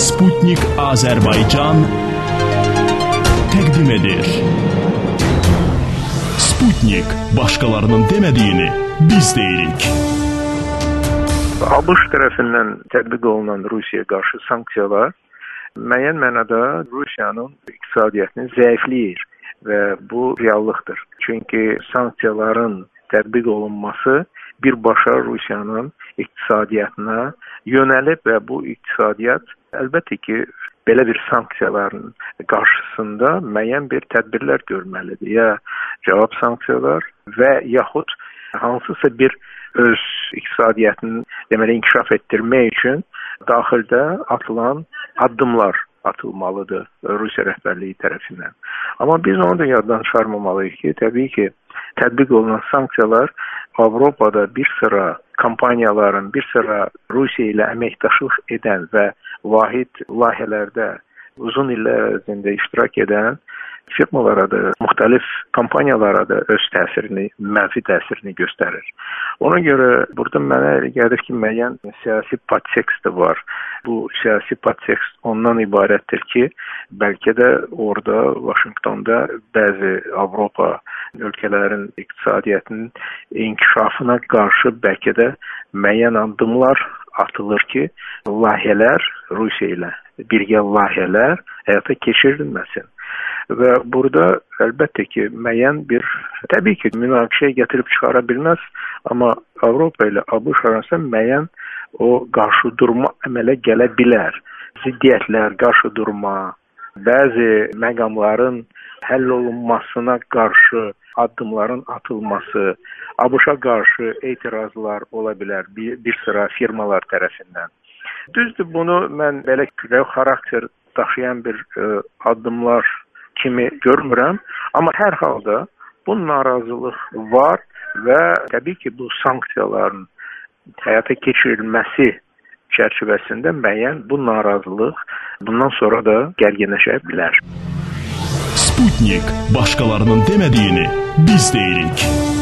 Sputnik Azərbaycan təqdim edir. Sputnik, başqalarının demədiyini biz deyirik. ABŞ tərəfindən tətbiq olunan Rusiyaya qarşı sanksiyalar müəyyən mənada Rusiyanın iqtisadiyyatını zəifləyir və bu reallıqdır. Çünki sanksiyaların tətbiq olunması birbaşa Rusiyanın iqtisadiyyatına yönəlib və bu iqtisadiyyat əlbəttə ki, belə bir sanksiyaların qarşısında müəyyən bir tədbirlər görməlidir. Ya cavab sanksiyalar və yaxud hansısa bir öz iqtisadiyyatını deməli inkişaf etdirmək üçün daxildə atılan addımlar atılmalıdır Rusiya rəhbərliyi tərəfindən. Amma biz onu da yaddan çıxarmamalıyıq ki, təbii ki, tətbiq olunan sanksiyalar Avropada bir sıra kampaniyaların, bir sıra Rusiya ilə əməkdaşlıq edən və vahid layihələrdə uzun illər ərzində iştirak edən firmalara da, müxtəlif kampaniyalara da öz təsirini, mənfi təsirini göstərir. Ona görə burada mənə elə gəlir ki, müəyyən siyasi podtekst də var. Bu siyasi podtekst ondan ibarətdir ki, bəlkə də orada, Vaşinqtonda bəzi Avropa ölkələrin iqtisadiyyatının inkişafına qarşı bəlkə də müəyyən addımlar atılır ki, layihələr Rusiya ilə birgə layihələr həyata keçirilməsin. Və burada əlbəttə ki, müəyyən bir, təbii ki, münaqişəyə gətirib çıxara bilməz, amma Avropa ilə ABŞ arasında müəyyən o qarşıdurma əmələ gələ bilər. Ziddiyyətlər, qarşıdurma, bəzi məqamların həll olunmasına qarşı addımların atılması, ABŞ-a qarşı etirazlar ola bilər bir sıra firmalar tərəfindən. Düzdür, bunu mən belə kütləvi xarakter daşıyan bir addımlar kimi görmürəm, amma hər halda bu narazılıq var və təbii ki, bu sanksiyaların həyata keçirilməsi çərçivəsində müəyyən bu narazılıq bundan sonra da gərginləşə bilər. Sputnik, başqalarının demədiyini biz deyirik.